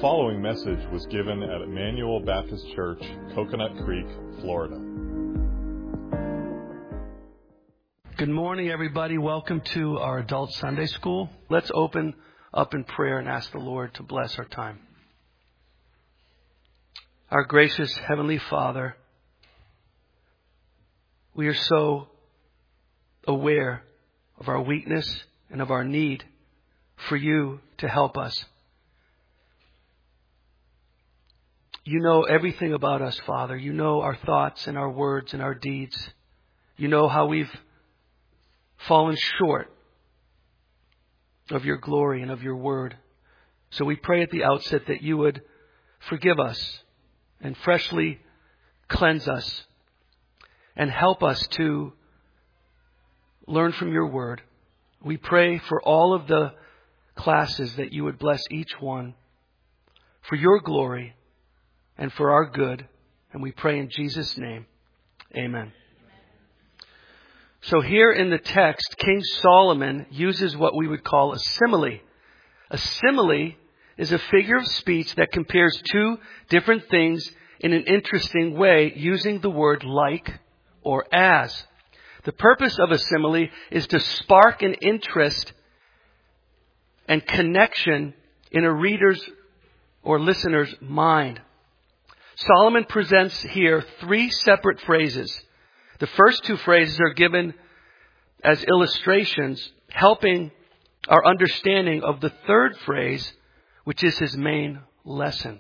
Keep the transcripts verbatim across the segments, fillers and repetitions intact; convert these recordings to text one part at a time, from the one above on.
following message was given at Emmanuel Baptist Church, Coconut Creek, Florida. Good morning, everybody. Welcome to our Adult Sunday School. Let's open up in prayer and ask the Lord to bless our time. Our gracious Heavenly Father, we are so aware of our weakness and of our need for you to help us. You know everything about us, Father. You know our thoughts and our words and our deeds. You know how we've fallen short of your glory and of your word. So we pray at the outset that you would forgive us and freshly cleanse us and help us to learn from your word. We pray for all of the classes that you would bless each one for your glory and for our good. And we pray in Jesus' name. Amen. So here in the text, King Solomon uses what we would call a simile. A simile is a figure of speech that compares two different things in an interesting way using the word like or as. The purpose of a simile is to spark an interest and connection in a reader's or listener's mind. Solomon presents here three separate phrases. The first two phrases are given as illustrations, helping our understanding of the third phrase, which is his main lesson.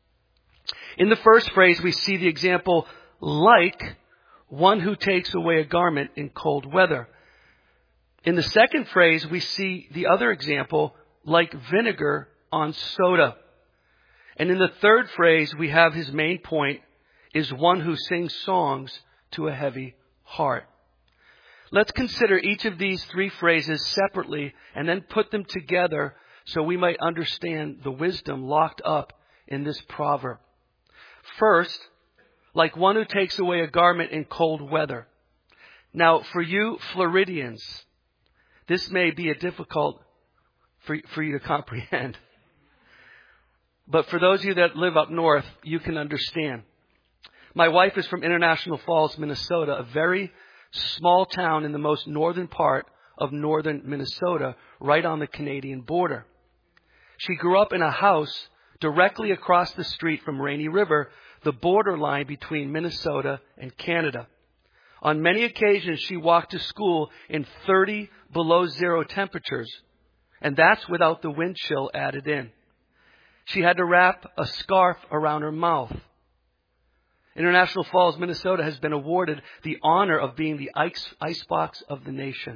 In the first phrase, we see the example, like one who takes away a garment in cold weather. In the second phrase, we see the other example, like vinegar on soda. And in the third phrase, we have his main point, is one who sings songs to a heavy heart. Let's consider each of these three phrases separately and then put them together so we might understand the wisdom locked up in this proverb. First, like one who takes away a garment in cold weather. Now, for you Floridians, this may be a difficult for, for you to comprehend. But for those of you that live up north, you can understand. My wife is from International Falls, Minnesota, a very small town in the most northern part of northern Minnesota, right on the Canadian border. She grew up in a house directly across the street from Rainy River, the borderline between Minnesota and Canada. On many occasions, she walked to school in thirty below zero temperatures, and that's without the wind chill added in. She had to wrap a scarf around her mouth. International Falls, Minnesota has been awarded the honor of being the ice, icebox of the nation.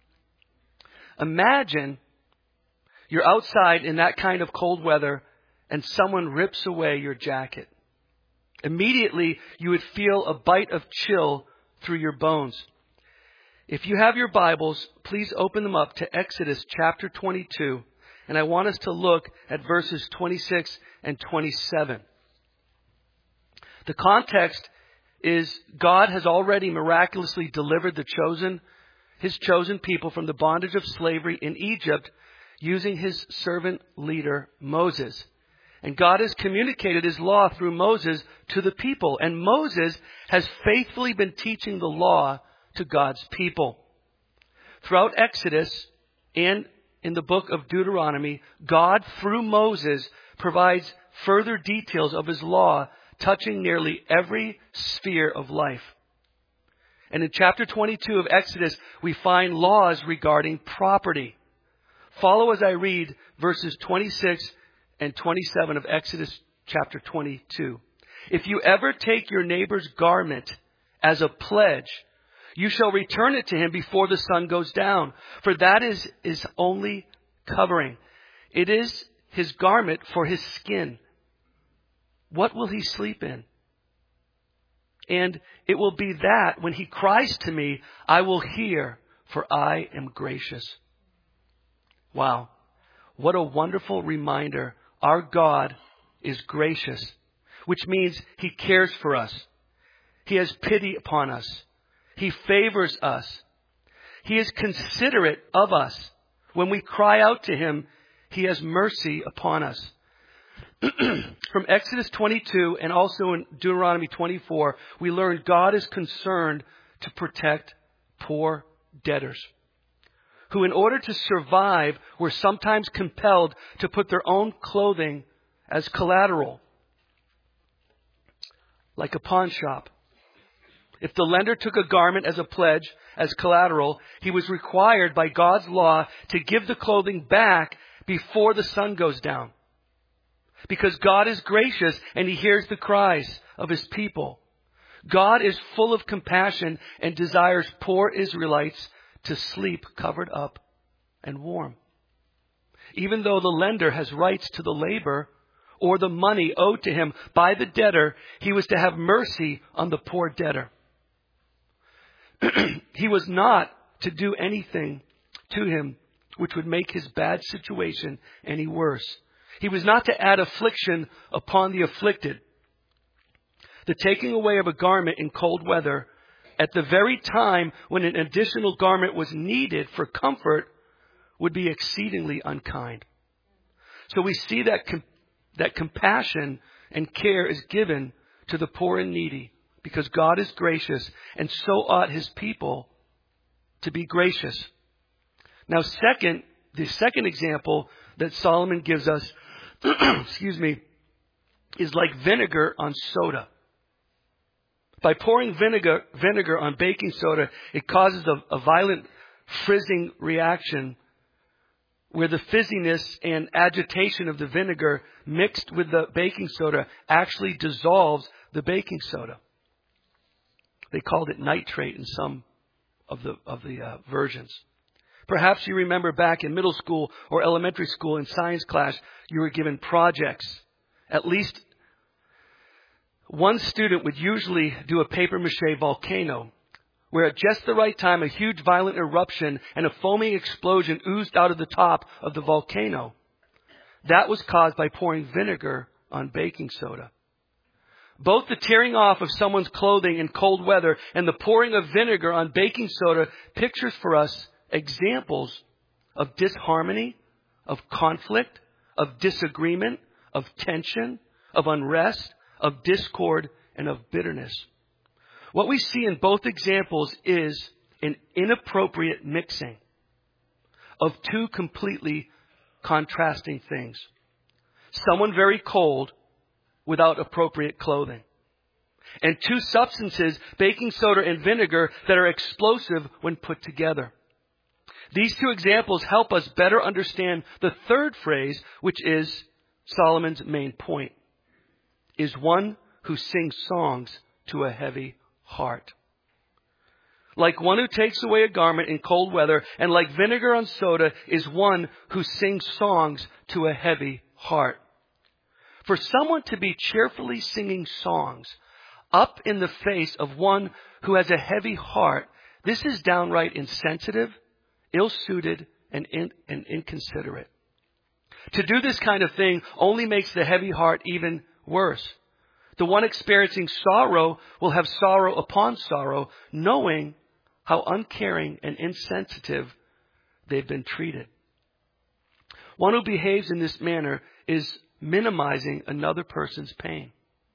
Imagine you're outside in that kind of cold weather and someone rips away your jacket. Immediately, you would feel a bite of chill through your bones. If you have your Bibles, please open them up to Exodus chapter twenty-two. And I want us to look at verses twenty-six and twenty-seven. The context is God has already miraculously delivered the chosen, his chosen people from the bondage of slavery in Egypt using his servant leader, Moses. And God has communicated his law through Moses to the people. And Moses has faithfully been teaching the law to God's people. Throughout Exodus and in the book of Deuteronomy, God, through Moses, provides further details of his law touching nearly every sphere of life. And in chapter twenty-two of Exodus, we find laws regarding property. Follow as I read verses twenty-six and twenty-seven of Exodus chapter twenty-two. If you ever take your neighbor's garment as a pledge, you shall return it to him before the sun goes down, for that is his only covering. It is his garment for his skin. What will he sleep in? And it will be that when he cries to me, I will hear, for I am gracious. Wow. What a wonderful reminder. Our God is gracious, which means he cares for us. He has pity upon us. He favors us. He is considerate of us. When we cry out to him, he has mercy upon us. From Exodus twenty-two and also in Deuteronomy twenty-four, we learn God is concerned to protect poor debtors, who in order to survive were sometimes compelled to put their own clothing as collateral, like a pawn shop. If the lender took a garment as a pledge, as collateral, he was required by God's law to give the clothing back before the sun goes down. Because God is gracious and He hears the cries of His people. God is full of compassion and desires poor Israelites to sleep covered up and warm. Even though the lender has rights to the labor or the money owed to him by the debtor, he was to have mercy on the poor debtor. He was not to do anything to him which would make his bad situation any worse. He was not to add affliction upon the afflicted. The taking away of a garment in cold weather at the very time when an additional garment was needed for comfort would be exceedingly unkind. So we see that com- that compassion and care is given to the poor and needy because God is gracious, and so ought His people to be gracious. Now, second, the second example that Solomon gives us, excuse me, is like vinegar on soda. By pouring vinegar, vinegar on baking soda, it causes a, a violent frizzing reaction where the fizziness and agitation of the vinegar mixed with the baking soda actually dissolves the baking soda. They called it nitrate in some of the of the uh, versions. Perhaps you remember back in middle school or elementary school in science class, you were given projects. At least one student would usually do a papier-mâché volcano, where at just the right time, a huge violent eruption and a foaming explosion oozed out of the top of the volcano. That was caused by pouring vinegar on baking soda. Both the tearing off of someone's clothing in cold weather and the pouring of vinegar on baking soda pictures for us examples of disharmony, of conflict, of disagreement, of tension, of unrest, of discord, and of bitterness. What we see in both examples is an inappropriate mixing of two completely contrasting things. Someone very cold without appropriate clothing. And two substances, baking soda and vinegar, that are explosive when put together. These two examples help us better understand the third phrase, which is Solomon's main point, is one who sings songs to a heavy heart. Like one who takes away a garment in cold weather, and like vinegar on soda, is one who sings songs to a heavy heart. For someone to be cheerfully singing songs up in the face of one who has a heavy heart, this is downright insensitive, ill-suited, and, in, and inconsiderate. To do this kind of thing only makes the heavy heart even worse. The one experiencing sorrow will have sorrow upon sorrow, knowing how uncaring and insensitive they've been treated. One who behaves in this manner is minimizing another person's pain.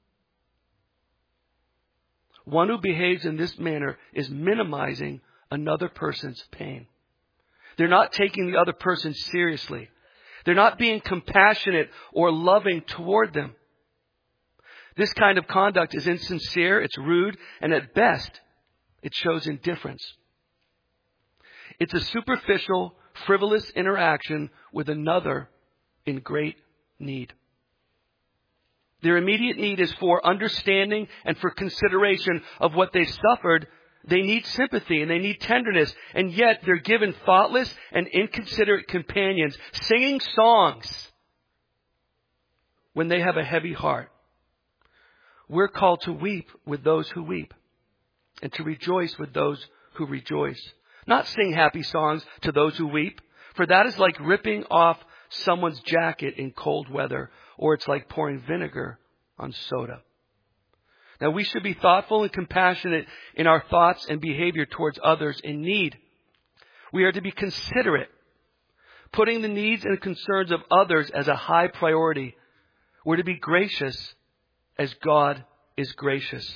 One who behaves in this manner is minimizing another person's pain. They're not taking the other person seriously. They're not being compassionate or loving toward them. This kind of conduct is insincere, it's rude, and at best, it shows indifference. It's a superficial, frivolous interaction with another in great need. Their immediate need is for understanding and for consideration of what they've suffered. They need sympathy and they need tenderness, and yet they're given thoughtless and inconsiderate companions singing songs when they have a heavy heart. We're called to weep with those who weep and to rejoice with those who rejoice. Not sing happy songs to those who weep, for that is like ripping off someone's jacket in cold weather, or it's like pouring vinegar on soda. Now, we should be thoughtful and compassionate in our thoughts and behavior towards others in need. We are to be considerate, putting the needs and concerns of others as a high priority. We're to be gracious as God is gracious.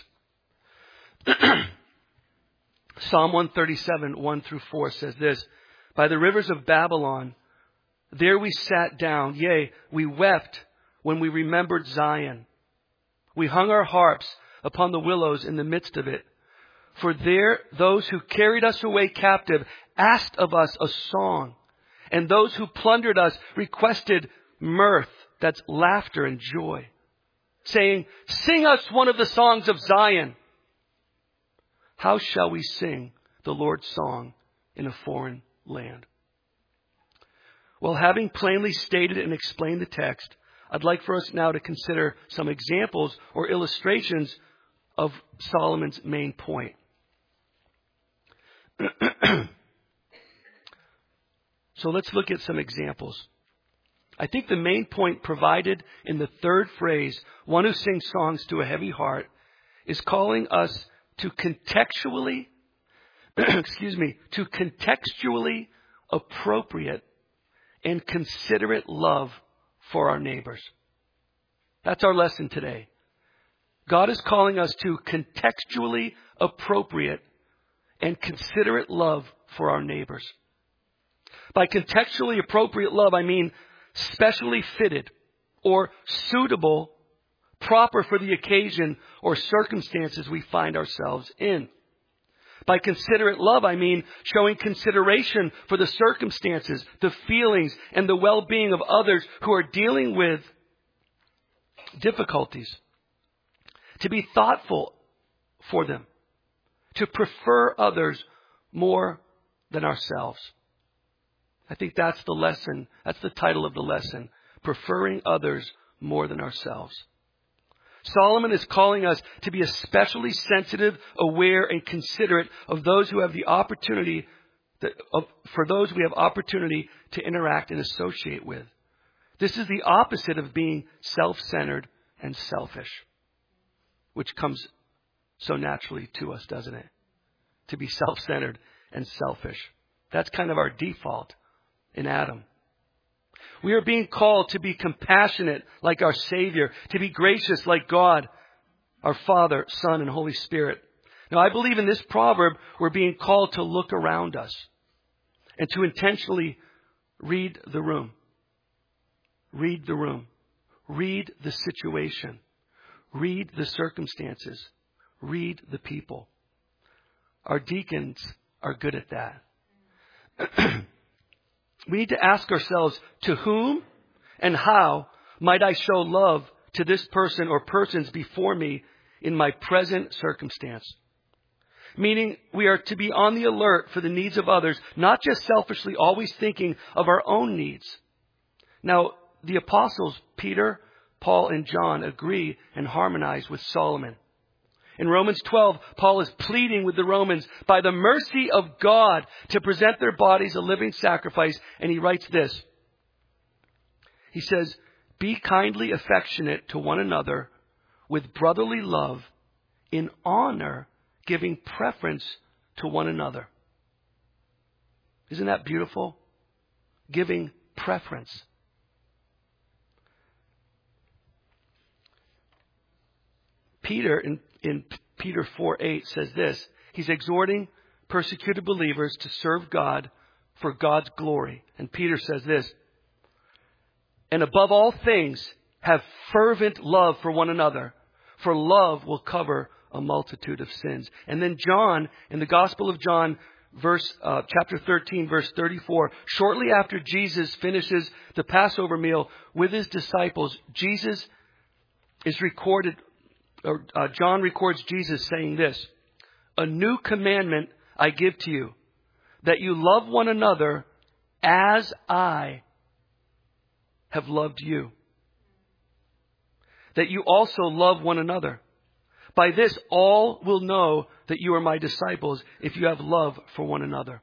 Psalm one thirty-seven, one through four says this, by the rivers of Babylon, there we sat down. Yea, we wept when we remembered Zion. We hung our harps upon the willows in the midst of it. For there, those who carried us away captive asked of us a song. And those who plundered us requested mirth, that's laughter and joy, saying, sing us one of the songs of Zion. How shall we sing the Lord's song in a foreign land? Well, having plainly stated and explained the text, I'd like for us now to consider some examples or illustrations of Solomon's main point. So let's look at some examples. I think the main point provided in the third phrase, one who sings songs to a heavy heart, is calling us to contextually, excuse me, to contextually appropriate and considerate love for our neighbors. That's our lesson today. God is calling us to contextually appropriate and considerate love for our neighbors. By contextually appropriate love, I mean specially fitted or suitable, proper for the occasion or circumstances we find ourselves in. By considerate love, I mean showing consideration for the circumstances, the feelings, and the well-being of others who are dealing with difficulties. To be thoughtful for them. To prefer others more than ourselves. I think that's the lesson. That's the title of the lesson. Preferring others more than ourselves. Solomon is calling us to be especially sensitive, aware, and considerate of those who have the opportunity, that, of, for those we have opportunity to interact and associate with. This is the opposite of being self-centered and selfish, which comes so naturally to us, doesn't it? To be self-centered and selfish. That's kind of our default in Adam. We are being called to be compassionate like our Savior, to be gracious like God, our Father, Son, and Holy Spirit. Now, I believe in this proverb, we're being called to look around us and to intentionally read the room. Read the room. Read the situation. Read the circumstances. Read the people. Our deacons are good at that. We need to ask ourselves, to whom and how might I show love to this person or persons before me in my present circumstance? Meaning, we are to be on the alert for the needs of others, not just selfishly always thinking of our own needs. Now, the apostles, Peter, Paul, and John agree and harmonize with Solomon. In Romans twelve, Paul is pleading with the Romans by the mercy of God to present their bodies a living sacrifice. And he writes this. He says, be kindly affectionate to one another with brotherly love, in honor, giving preference to one another. Isn't that beautiful? Giving preference. Peter, in, in Peter four eight, says this. He's exhorting persecuted believers to serve God for God's glory. And Peter says this. And above all things, have fervent love for one another, for love will cover a multitude of sins. And then John, in the Gospel of John, verse uh, chapter thirteen, verse thirty-four, shortly after Jesus finishes the Passover meal with his disciples, Jesus is recorded, or uh, John records Jesus saying this, a new commandment I give to you, that you love one another as I have loved you. That you also love one another. By this, all will know that you are my disciples if you have love for one another.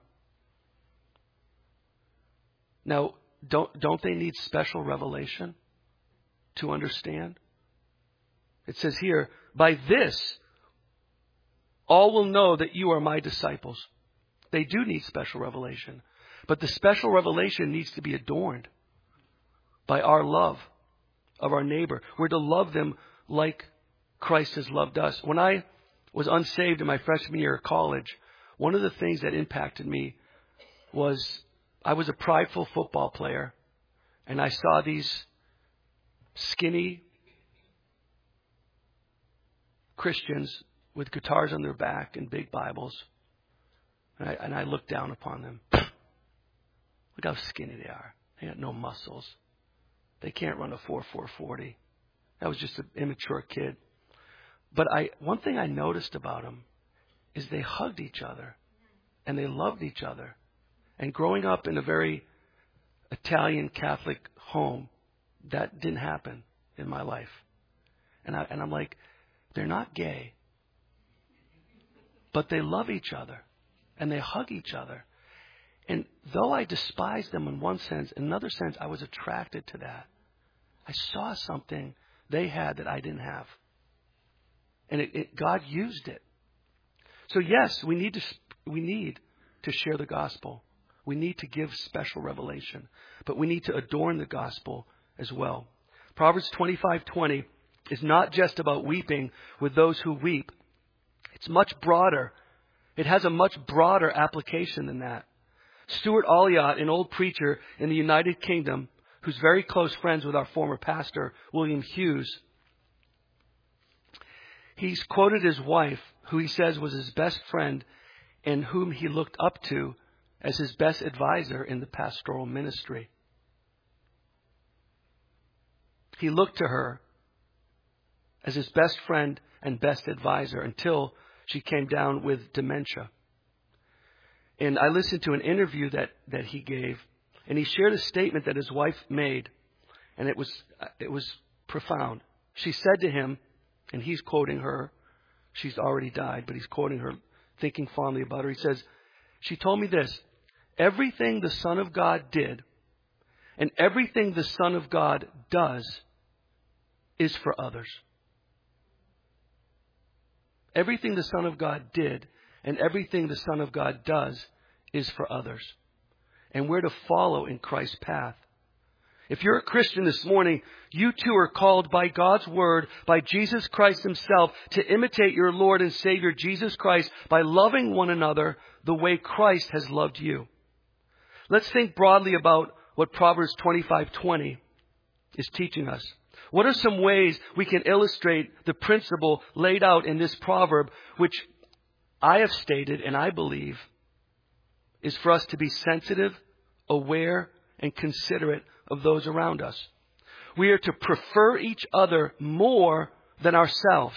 Now, don't, don't they need special revelation to understand? It says here, by this, all will know that you are my disciples. They do need special revelation. But the special revelation needs to be adorned by our love, of our neighbor. We're to love them like Christ has loved us. When I was unsaved in my freshman year of college, one of the things that impacted me was I was a prideful football player, and I saw these skinny Christians with guitars on their back and big Bibles, and I, and I looked down upon them. Look how skinny they are. They got no muscles. They can't run a four four forty. That was just an immature kid. But I, one thing I noticed about them is they hugged each other and they loved each other. And growing up in a very Italian Catholic home, that didn't happen in my life. And, I, and I'm like, they're not gay, but they love each other and they hug each other. And though I despised them in one sense, in another sense, I was attracted to that. I saw something they had that I didn't have. And it, it, God used it. So yes, we need to we need to share the gospel. We need to give special revelation. But we need to adorn the gospel as well. Proverbs twenty-five twenty is not just about weeping with those who weep. It's much broader. It has a much broader application than that. Stuart Olliott, an old preacher in the United Kingdom, who's very close friends with our former pastor, William Hughes, he's quoted his wife, who he says was his best friend and whom he looked up to as his best advisor in the pastoral ministry. He looked to her as his best friend and best advisor until she came down with dementia. And I listened to an interview that, that he gave, and he shared a statement that his wife made, and it was it was profound. She said to him, and he's quoting her, she's already died, but he's quoting her, thinking fondly about her. He says, she told me this, everything the Son of God did and everything the Son of God does is for others. Everything the Son of God did and everything the Son of God does is for others. And we're to follow in Christ's path. If you're a Christian this morning, you too are called by God's word, by Jesus Christ himself, to imitate your Lord and Savior Jesus Christ by loving one another the way Christ has loved you. Let's think broadly about what Proverbs twenty-five twenty is teaching us. What are some ways we can illustrate the principle laid out in this proverb, which I have stated and I believe is for us to be sensitive, aware, and considerate of those around us. We are to prefer each other more than ourselves.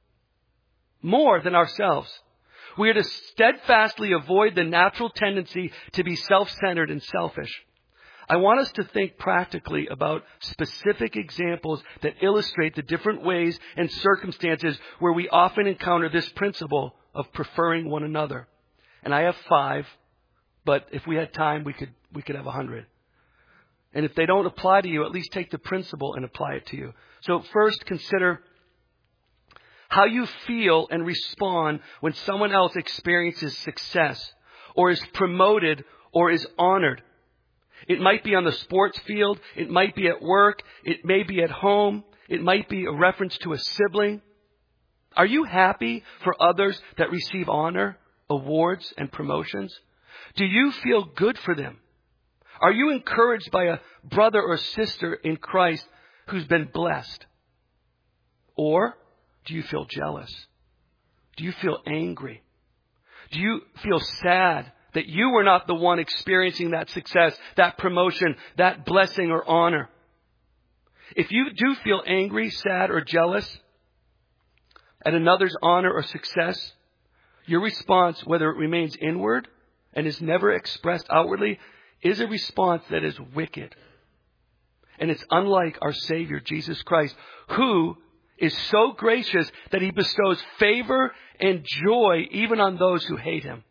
More than ourselves. We are to steadfastly avoid the natural tendency to be self-centered and selfish. I want us to think practically about specific examples that illustrate the different ways and circumstances where we often encounter this principle of preferring one another. And I have five, but if we had time, we could we could have a hundred. And if they don't apply to you, at least take the principle and apply it to you. So first, consider how you feel and respond when someone else experiences success or is promoted or is honored. It might be on the sports field. It might be at work. It may be at home. It might be a reference to a sibling. Are you happy for others that receive honor, awards, and promotions? Do you feel good for them? Are you encouraged by a brother or sister in Christ who's been blessed? Or do you feel jealous? Do you feel angry? Do you feel sad that you were not the one experiencing that success, that promotion, that blessing or honor? If you do feel angry, sad, or jealous at another's honor or success, your response, whether it remains inward and is never expressed outwardly, is a response that is wicked. And it's unlike our Savior, Jesus Christ, who is so gracious that he bestows favor and joy even on those who hate him.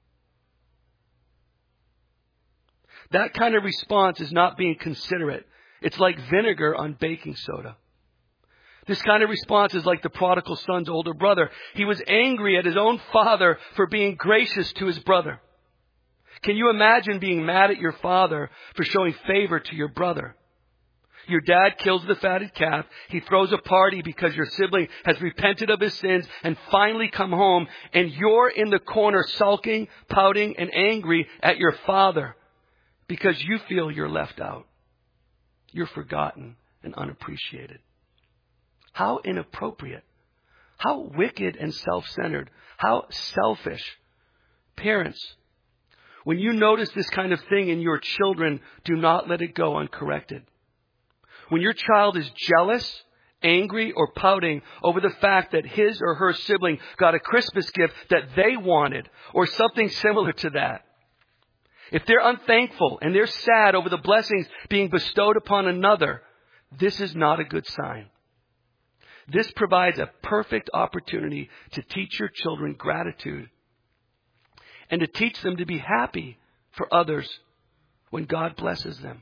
That kind of response is not being considerate. It's like vinegar on baking soda. This kind of response is like the prodigal son's older brother. He was angry at his own father for being gracious to his brother. Can you imagine being mad at your father for showing favor to your brother? Your dad kills the fatted calf. He throws a party because your sibling has repented of his sins and finally come home. And you're in the corner sulking, pouting, and angry at your father because you feel you're left out. You're forgotten and unappreciated. How inappropriate. How wicked and self-centered. How selfish. Parents, when you notice this kind of thing in your children, do not let it go uncorrected. When your child is jealous, angry, or pouting over the fact that his or her sibling got a Christmas gift that they wanted, or something similar to that, if they're unthankful and they're sad over the blessings being bestowed upon another, this is not a good sign. This provides a perfect opportunity to teach your children gratitude and to teach them to be happy for others when God blesses them.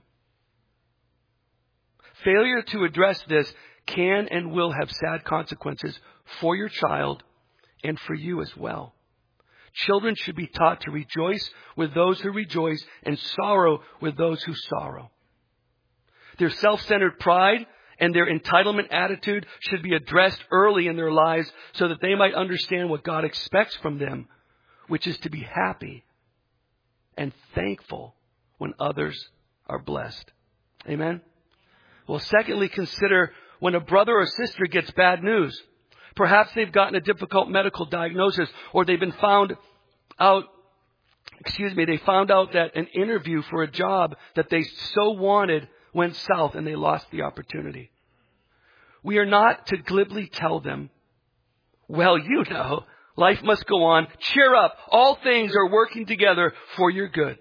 Failure to address this can and will have sad consequences for your child and for you as well. Children should be taught to rejoice with those who rejoice and sorrow with those who sorrow. Their self-centered pride and their entitlement attitude should be addressed early in their lives so that they might understand what God expects from them, which is to be happy and thankful when others are blessed. Amen? Well, secondly, consider when a brother or sister gets bad news. Perhaps they've gotten a difficult medical diagnosis, or they've been found out, excuse me, they found out that an interview for a job that they so wanted went south and they lost the opportunity. We are not to glibly tell them, well, you know, life must go on. Cheer up. All things are working together for your good.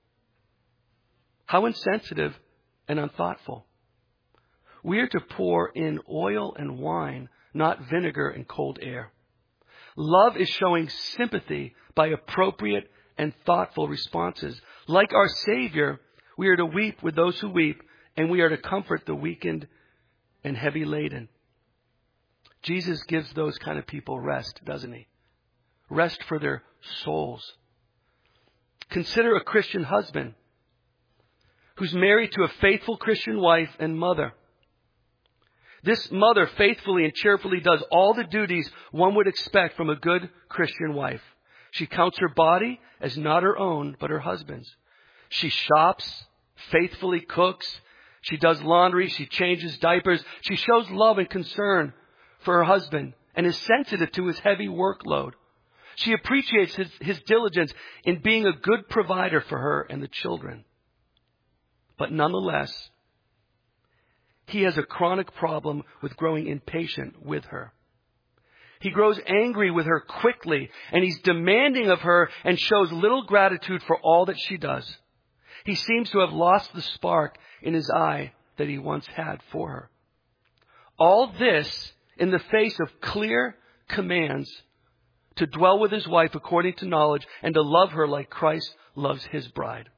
How insensitive and unthoughtful. We are to pour in oil and wine, not vinegar and cold air. Love is showing sympathy by appropriate and thoughtful responses. Like our Savior, we are to weep with those who weep, and we are to comfort the weakened and heavy laden. Jesus gives those kind of people rest, doesn't he? Rest for their souls. Consider a Christian husband who's married to a faithful Christian wife and mother. This mother faithfully and cheerfully does all the duties one would expect from a good Christian wife. She counts her body as not her own, but her husband's. She shops, faithfully cooks. She does laundry. She changes diapers. She shows love and concern for her husband and is sensitive to his heavy workload. She appreciates his, his diligence in being a good provider for her and the children. But nonetheless, he has a chronic problem with growing impatient with her. He grows angry with her quickly, and he's demanding of her and shows little gratitude for all that she does. He seems to have lost the spark in his eye that he once had for her. All this in the face of clear commands to dwell with his wife according to knowledge and to love her like Christ loves his bride.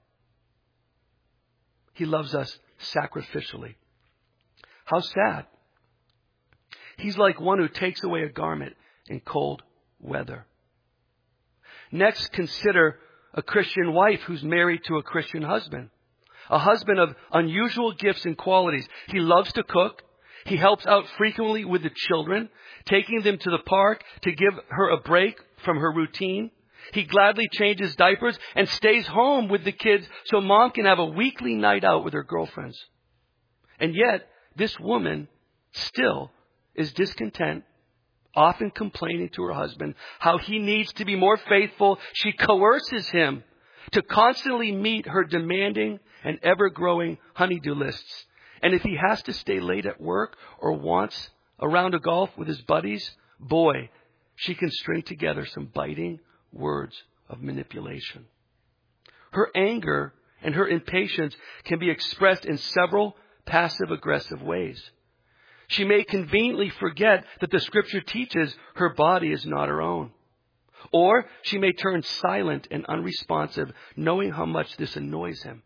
He loves us sacrificially. How sad. He's like one who takes away a garment in cold weather. Next, consider a Christian wife who's married to a Christian husband. A husband of unusual gifts and qualities. He loves to cook. He helps out frequently with the children, taking them to the park to give her a break from her routine. He gladly changes diapers and stays home with the kids so mom can have a weekly night out with her girlfriends. And yet, this woman still is discontent, often complaining to her husband how he needs to be more faithful. She coerces him to constantly meet her demanding and ever-growing honey-do lists. And if he has to stay late at work or wants a round of golf with his buddies, boy, she can string together some biting words of manipulation. Her anger and her impatience can be expressed in several passive-aggressive ways. She may conveniently forget that the Scripture teaches her body is not her own. Or she may turn silent and unresponsive, knowing how much this annoys him.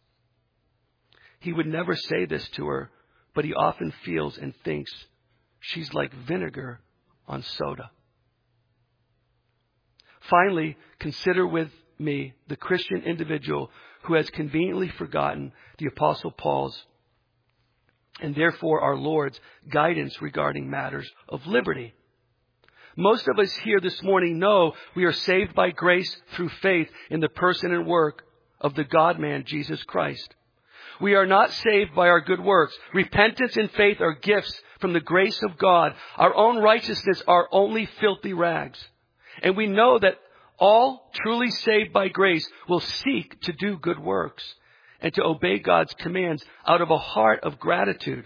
He would never say this to her, but he often feels and thinks she's like vinegar on soda. Finally, consider with me the Christian individual who has conveniently forgotten the Apostle Paul's and therefore our Lord's guidance regarding matters of liberty. Most of us here this morning know we are saved by grace through faith in the person and work of the God-man, Jesus Christ. We are not saved by our good works. Repentance and faith are gifts from the grace of God. Our own righteousness are only filthy rags. And we know that all truly saved by grace will seek to do good works and to obey God's commands out of a heart of gratitude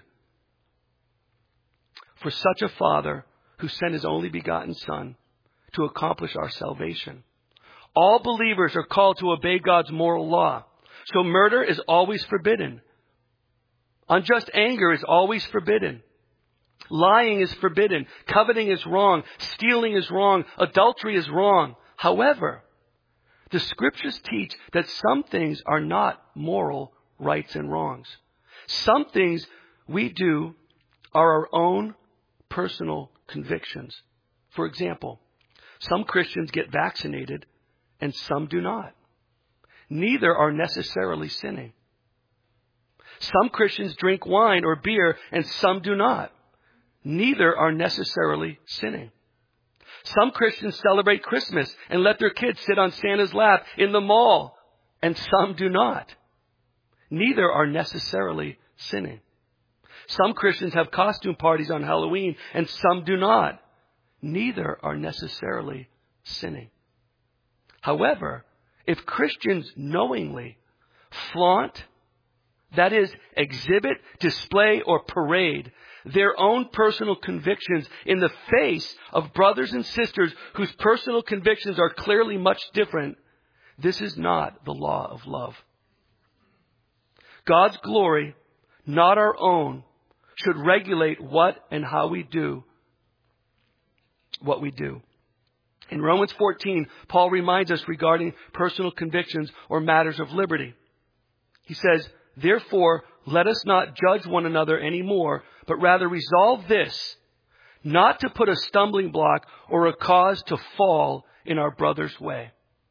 for such a Father who sent His only begotten Son to accomplish our salvation. All believers are called to obey God's moral law. So murder is always forbidden. Unjust anger is always forbidden. Lying is forbidden. Coveting is wrong. Stealing is wrong. Adultery is wrong. However, the Scriptures teach that some things are not moral rights and wrongs. Some things we do are our own personal convictions. For example, some Christians get vaccinated and some do not. Neither are necessarily sinning. Some Christians drink wine or beer and some do not. Neither are necessarily sinning. Some Christians celebrate Christmas and let their kids sit on Santa's lap in the mall, and some do not. Neither are necessarily sinning. Some Christians have costume parties on Halloween, and some do not. Neither are necessarily sinning. However, if Christians knowingly flaunt, that is, exhibit, display, or parade their own personal convictions in the face of brothers and sisters whose personal convictions are clearly much different, this is not the law of love. God's glory, not our own, should regulate what and how we do what we do. In Romans fourteen, Paul reminds us regarding personal convictions or matters of liberty. He says, "Therefore, let us not judge one another anymore, but rather resolve this, not to put a stumbling block or a cause to fall in our brother's way."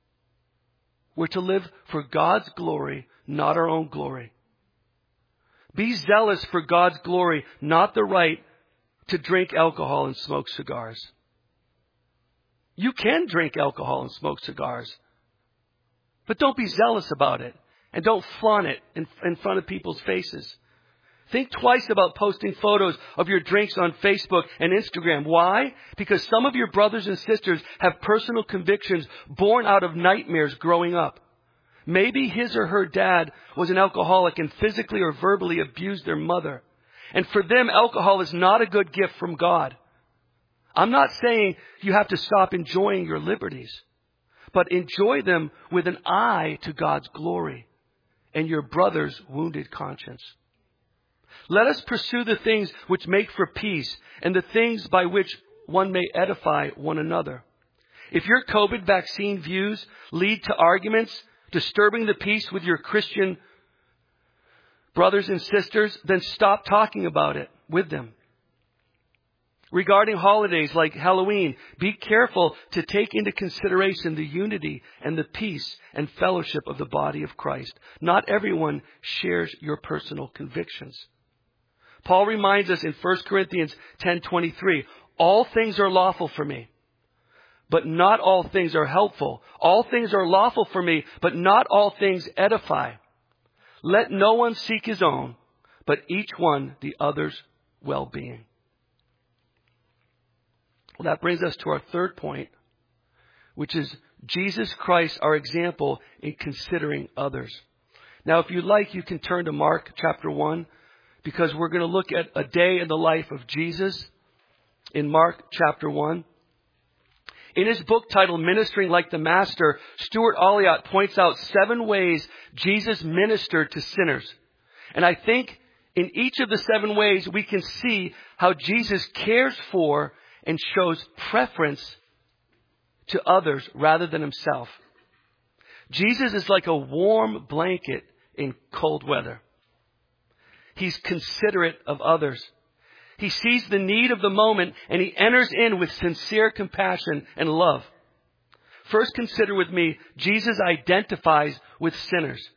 We're to live for God's glory, not our own glory. Be zealous for God's glory, not the right to drink alcohol and smoke cigars. You can drink alcohol and smoke cigars, but don't be zealous about it and don't flaunt it in, in front of people's faces. Think twice about posting photos of your drinks on Facebook and Instagram. Why? Because some of your brothers and sisters have personal convictions born out of nightmares growing up. Maybe his or her dad was an alcoholic and physically or verbally abused their mother. And for them, alcohol is not a good gift from God. I'm not saying you have to stop enjoying your liberties, but enjoy them with an eye to God's glory and your brother's wounded conscience. Let us pursue the things which make for peace and the things by which one may edify one another. If your COVID vaccine views lead to arguments, disturbing the peace with your Christian brothers and sisters, then stop talking about it with them. Regarding holidays like Halloween, be careful to take into consideration the unity and the peace and fellowship of the body of Christ. Not everyone shares your personal convictions. Paul reminds us in First Corinthians ten twenty-three, all things are lawful for me, but not all things are helpful. All things are lawful for me, but not all things edify. Let no one seek his own, but each one the other's well-being. Well, that brings us to our third point, which is Jesus Christ, our example in considering others. Now, if you'd like, you can turn to Mark chapter one, because we're going to look at a day in the life of Jesus in Mark chapter one. In his book titled Ministering Like the Master, Stuart Olyott points out seven ways Jesus ministered to sinners. And I think in each of the seven ways we can see how Jesus cares for and shows preference to others rather than himself. Jesus is like a warm blanket in cold weather. He's considerate of others. He sees the need of the moment and he enters in with sincere compassion and love. First, consider with me, Jesus identifies with sinners.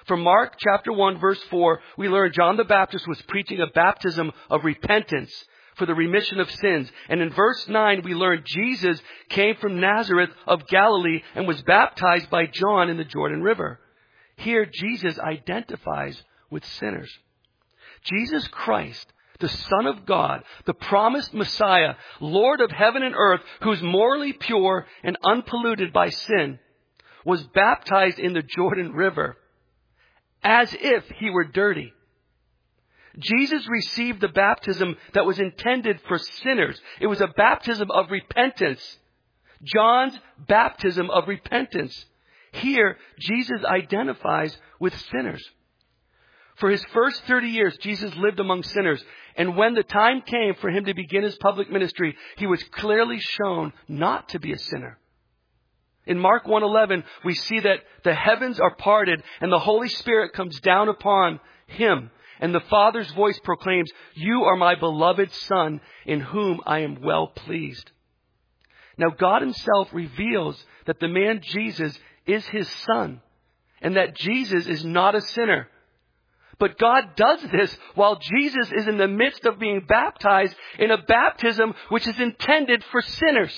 From Mark chapter one, verse four, we learn John the Baptist was preaching a baptism of repentance for the remission of sins. And in verse nine, we learn Jesus came from Nazareth of Galilee and was baptized by John in the Jordan River. Here, Jesus identifies with sinners. Jesus Christ, the Son of God, the promised Messiah, Lord of heaven and earth, who's morally pure and unpolluted by sin, was baptized in the Jordan River as if he were dirty. Jesus received the baptism that was intended for sinners. It was a baptism of repentance. John's baptism of repentance. Here, Jesus identifies with sinners. For his first thirty years, Jesus lived among sinners. And when the time came for him to begin his public ministry, he was clearly shown not to be a sinner. In Mark one eleven, we see that the heavens are parted and the Holy Spirit comes down upon him. And the Father's voice proclaims, "You are my beloved Son, in whom I am well pleased." Now God himself reveals that the man Jesus is his Son and that Jesus is not a sinner. But God does this while Jesus is in the midst of being baptized in a baptism which is intended for sinners.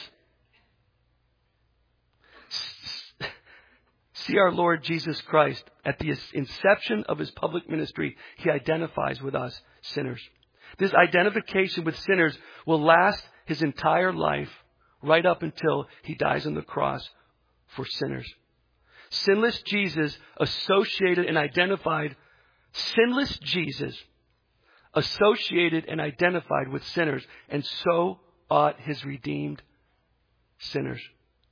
See our Lord Jesus Christ at the inception of his public ministry. He identifies with us, sinners. This identification with sinners will last his entire life right up until he dies on the cross for sinners. Sinless Jesus associated and identified, sinless Jesus associated and identified with sinners, and so ought his redeemed sinners.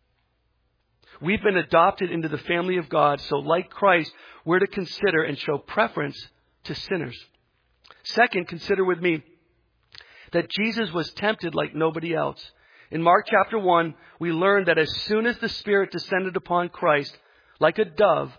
We've been adopted into the family of God, so like Christ, we're to consider and show preference to sinners. Second, consider with me that Jesus was tempted like nobody else. In Mark chapter one, we learn that as soon as the Spirit descended upon Christ, like a dove,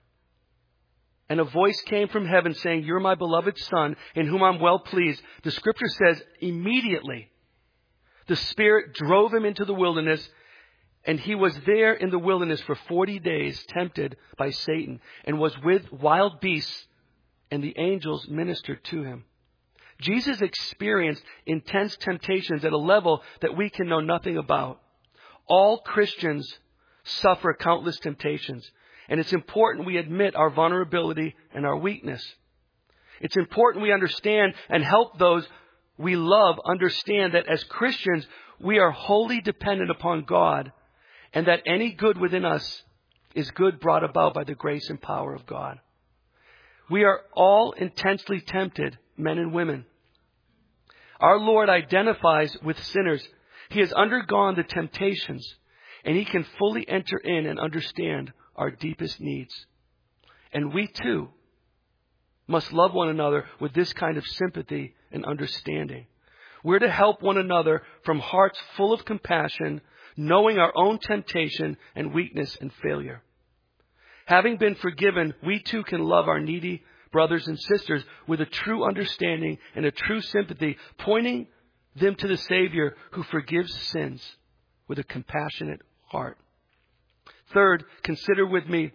and a voice came from heaven saying, "You're my beloved Son, in whom I'm well pleased," the scripture says immediately the Spirit drove him into the wilderness. And he was there in the wilderness for forty days, tempted by Satan, and was with wild beasts, and the angels ministered to him. Jesus experienced intense temptations at a level that we can know nothing about. All Christians suffer countless temptations, and it's important we admit our vulnerability and our weakness. It's important we understand and help those we love understand that as Christians, we are wholly dependent upon God, and that any good within us is good brought about by the grace and power of God. We are all intensely tempted, men and women. Our Lord identifies with sinners. He has undergone the temptations, and he can fully enter in and understand our deepest needs. And we too must love one another with this kind of sympathy and understanding. We're to help one another from hearts full of compassion, knowing our own temptation and weakness and failure. Having been forgiven, we too can love our needy brothers and sisters with a true understanding and a true sympathy, pointing them to the Savior who forgives sins with a compassionate heart. Third, consider with me,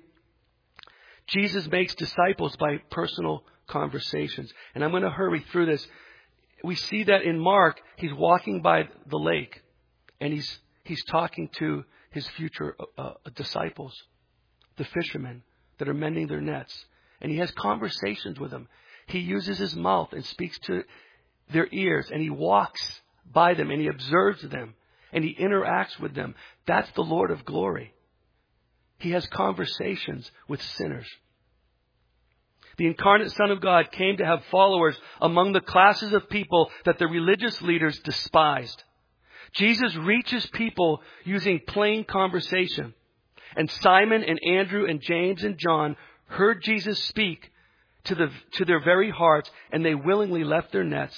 Jesus makes disciples by personal conversations. And I'm going to hurry through this. We see that in Mark, he's walking by the lake, and he's He's talking to his future uh, disciples, the fishermen that are mending their nets. And he has conversations with them. He uses his mouth and speaks to their ears. And he walks by them and he observes them. And he interacts with them. That's the Lord of glory. He has conversations with sinners. The incarnate Son of God came to have followers among the classes of people that the religious leaders despised. Jesus reaches people using plain conversation. And Simon and Andrew and James and John heard Jesus speak to the to their very hearts, and they willingly left their nets.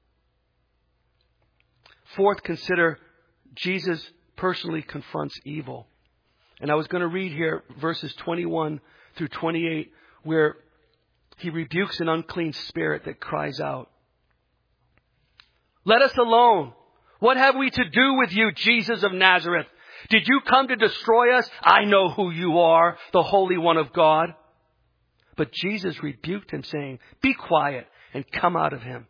Fourth, consider Jesus personally confronts evil. And I was going to read here verses twenty-one through twenty-eight, where he rebukes an unclean spirit that cries out, "Let us alone. What have we to do with you, Jesus of Nazareth? Did you come to destroy us? I know who you are, the Holy One of God." But Jesus rebuked him, saying, "Be quiet and come out of him."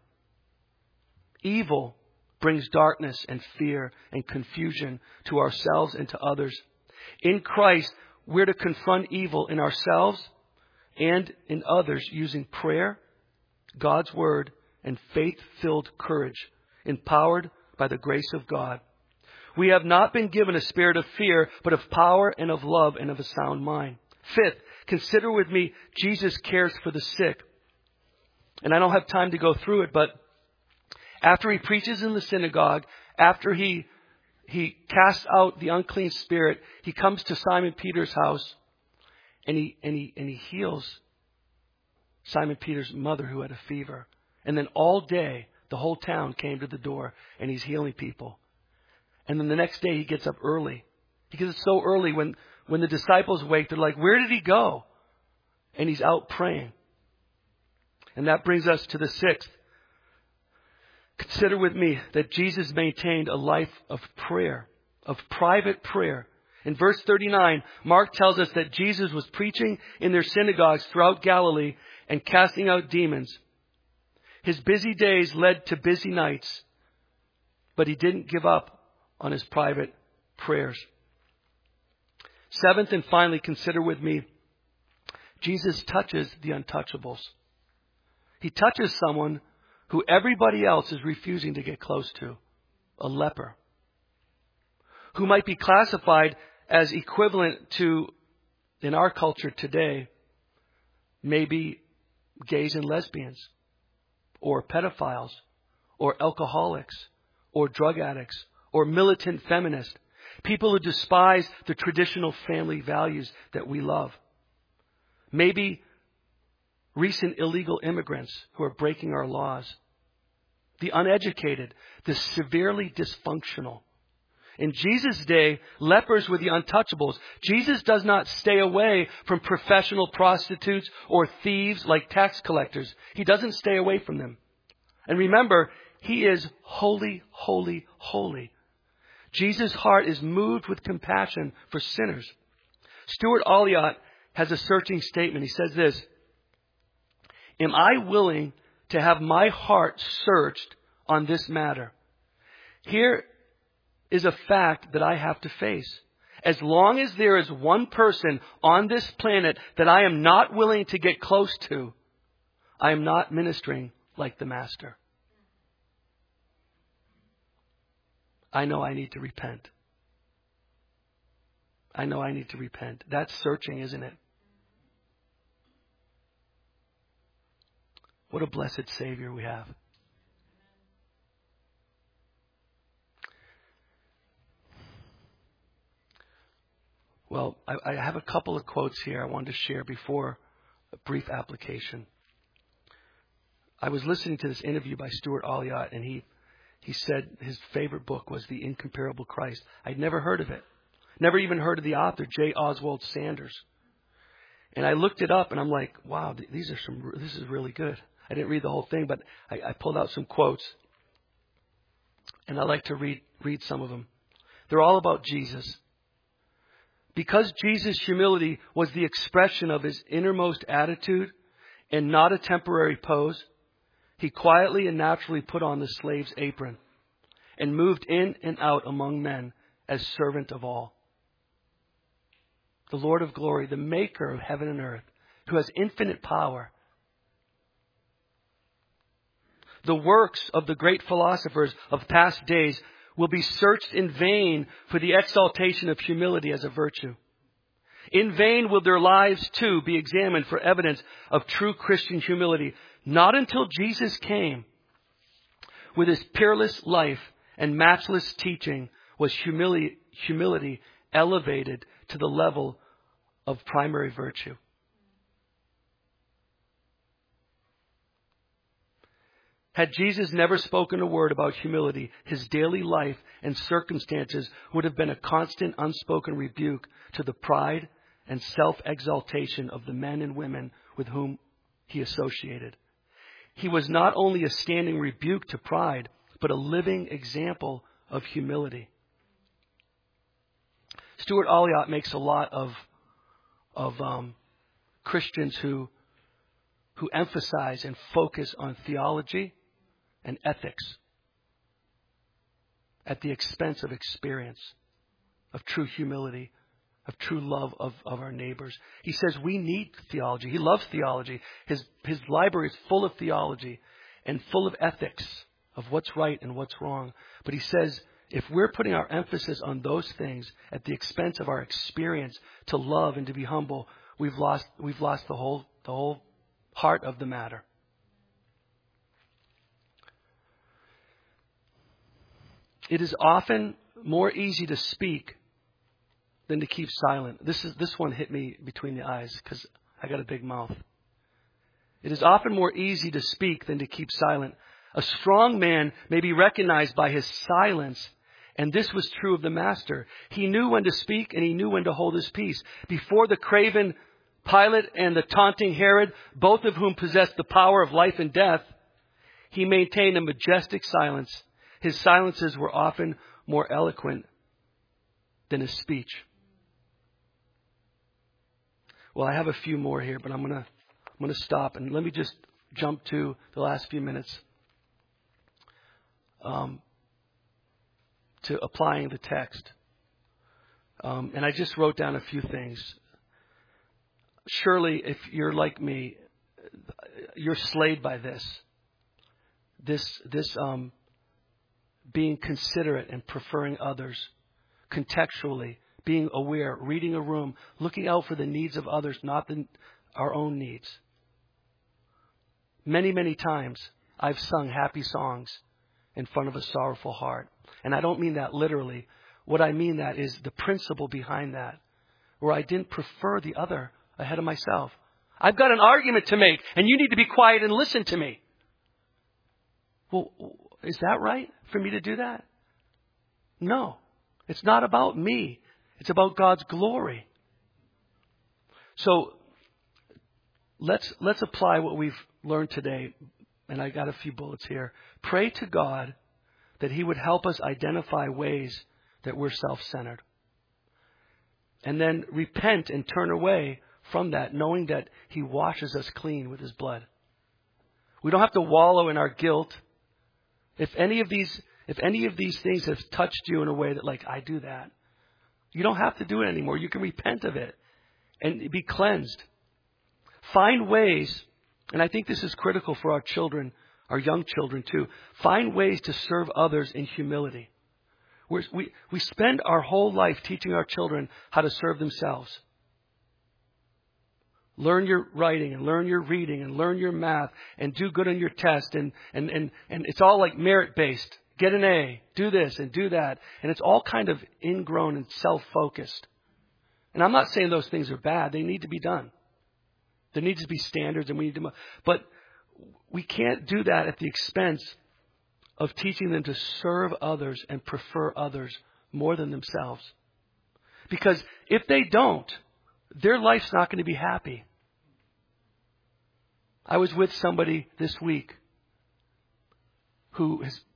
Evil brings darkness and fear and confusion to ourselves and to others. In Christ, we're to confront evil in ourselves and in others using prayer, God's word, and faith-filled courage, empowered by the grace of God. We have not been given a spirit of fear, but of power and of love and of a sound mind. Fifth, consider with me, Jesus cares for the sick. And I don't have time to go through it, but after he preaches in the synagogue, after he he casts out the unclean spirit, he comes to Simon Peter's house and he and he and he heals Simon Peter's mother who had a fever. And then all day, the whole town came to the door and he's healing people. And then the next day he gets up early. Because it's so early when, when the disciples wake, they're like, "Where did he go?" And he's out praying. And that brings us to the sixth. Consider with me that Jesus maintained a life of prayer, of private prayer. In verse thirty-nine, Mark tells us that Jesus was preaching in their synagogues throughout Galilee and casting out demons. His busy days led to busy nights, but he didn't give up on his private prayers. Seventh and finally, consider with me, Jesus touches the untouchables. He touches someone who everybody else is refusing to get close to, a leper, who might be classified as equivalent to, in our culture today, maybe gays and lesbians, or pedophiles, or alcoholics, or drug addicts, or militant feminists, people who despise the traditional family values that we love. Maybe recent illegal immigrants who are breaking our laws. The uneducated, the severely dysfunctional. In Jesus' day, lepers were the untouchables. Jesus does not stay away from professional prostitutes or thieves like tax collectors. He doesn't stay away from them. And remember, he is holy, holy, holy. Jesus' heart is moved with compassion for sinners. Stuart Olliott has a searching statement. He says this: "Am I willing to have my heart searched on this matter? Here is a fact that I have to face. As long as there is one person on this planet that I am not willing to get close to, I am not ministering like the Master. I know I need to repent. I know I need to repent." That's searching, isn't it? What a blessed Savior we have. Well, I, I have a couple of quotes here I wanted to share before a brief application. I was listening to this interview by Stuart Olliott, and he, he said his favorite book was The Incomparable Christ. I'd never heard of it. Never even heard of the author, J. Oswald Sanders. And I looked it up, and I'm like, wow, these are some. This is really good. I didn't read the whole thing, but I, I pulled out some quotes. And I like to read, read some of them. They're all about Jesus. Because Jesus' humility was the expression of his innermost attitude and not a temporary pose, he quietly and naturally put on the slave's apron and moved in and out among men as servant of all. The Lord of glory, the maker of heaven and earth, who has infinite power. The works of the great philosophers of past days will be searched in vain for the exaltation of humility as a virtue. In vain will their lives too be examined for evidence of true Christian humility. Not until Jesus came with his peerless life and matchless teaching was humility, humility elevated to the level of primary virtue. Had Jesus never spoken a word about humility, his daily life and circumstances would have been a constant unspoken rebuke to the pride and self-exaltation of the men and women with whom he associated. He was not only a standing rebuke to pride, but a living example of humility. Stuart Olliott makes a lot of, of um, Christians who, who emphasize and focus on theology and ethics at the expense of experience, of true humility, of true love of, of our neighbors. He says we need theology. He loves theology. His, his library is full of theology and full of ethics of what's right and what's wrong. But he says if we're putting our emphasis on those things at the expense of our experience to love and to be humble, we've lost, we've lost the whole, the whole heart of the matter. It is often more easy to speak than to keep silent. This is this one hit me between the eyes because I got a big mouth. It is often more easy to speak than to keep silent. A strong man may be recognized by his silence, and this was true of the master. He knew when to speak and he knew when to hold his peace. Before the craven Pilate and the taunting Herod, both of whom possessed the power of life and death, he maintained a majestic silence. His silences were often more eloquent than his speech. Well, I have a few more here, but I'm going to I'm going to stop and let me just jump to the last few minutes um, to applying the text. Um, and I just wrote down a few things. Surely, if you're like me, you're slayed by this. This, this um, being considerate and preferring others, contextually, being aware, reading a room, looking out for the needs of others, not the, our own needs. Many, many times I've sung happy songs in front of a sorrowful heart. And I don't mean that literally. What I mean that is the principle behind that, where I didn't prefer the other ahead of myself. I've got an argument to make, and you need to be quiet and listen to me. Well, is that right for me to do that? No. It's not about me. It's about God's glory. So let's let's apply what we've learned today. And I got a few bullets here. Pray to God that He would help us identify ways that we're self-centered. And then repent and turn away from that, knowing that He washes us clean with His blood. We don't have to wallow in our guilt. If any of these If any of these things have touched you in a way that, like, I do that, you don't have to do it anymore. You can repent of it and be cleansed. Find ways, and I think this is critical for our children, our young children too. Find ways to serve others in humility. We're, we we spend our whole life teaching our children how to serve themselves. Learn your writing and learn your reading and learn your math and do good on your test. And, and, and, and it's all like merit-based. Get an A, do this and do that. And it's all kind of ingrown and self-focused. And I'm not saying those things are bad. They need to be done. There needs to be standards and we need to... But we can't do that at the expense of teaching them to serve others and prefer others more than themselves. Because if they don't, their life's not going to be happy. I was with somebody this week who has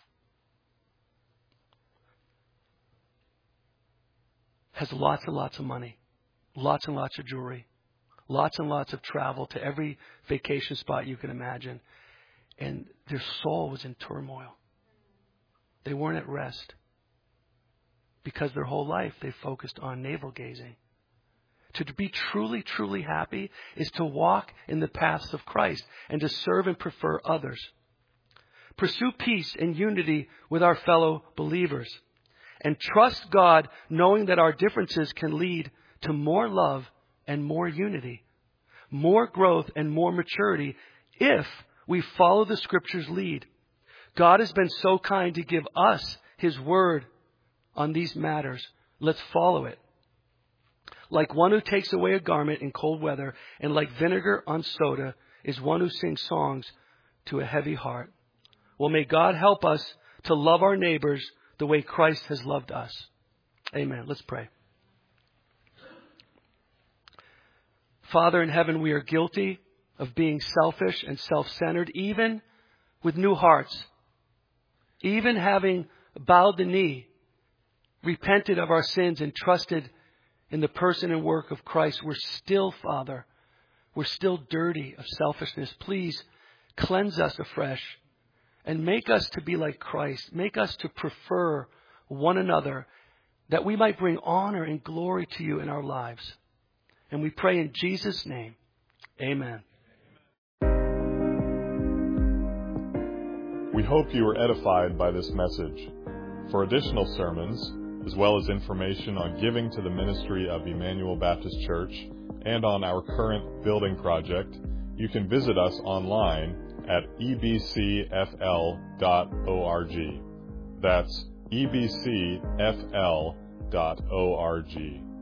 has lots and lots of money, lots and lots of jewelry, lots and lots of travel to every vacation spot you can imagine. And their soul was in turmoil. They weren't at rest because their whole life they focused on navel gazing. To be truly, truly happy is to walk in the paths of Christ and to serve and prefer others. Pursue peace and unity with our fellow believers. And trust God knowing that our differences can lead to more love and more unity, more growth and more maturity if we follow the Scripture's lead. God has been so kind to give us His word on these matters. Let's follow it. Like one who takes away a garment in cold weather and like vinegar on soda is one who sings songs to a heavy heart. Well, may God help us to love our neighbors the way Christ has loved us. Amen. Let's pray. Father in heaven, we are guilty of being selfish and self-centered, even with new hearts. Even having bowed the knee, repented of our sins and trusted in the person and work of Christ, we're still, Father, we're still dirty of selfishness. Please cleanse us afresh and make us to be like Christ. Make us to prefer one another, that we might bring honor and glory to you in our lives. And we pray in Jesus' name. Amen. We hope you were edified by this message. For additional sermons, as well as information on giving to the ministry of Emmanuel Baptist Church and on our current building project, you can visit us online at e b c f l dot org. That's e b c f l dot org.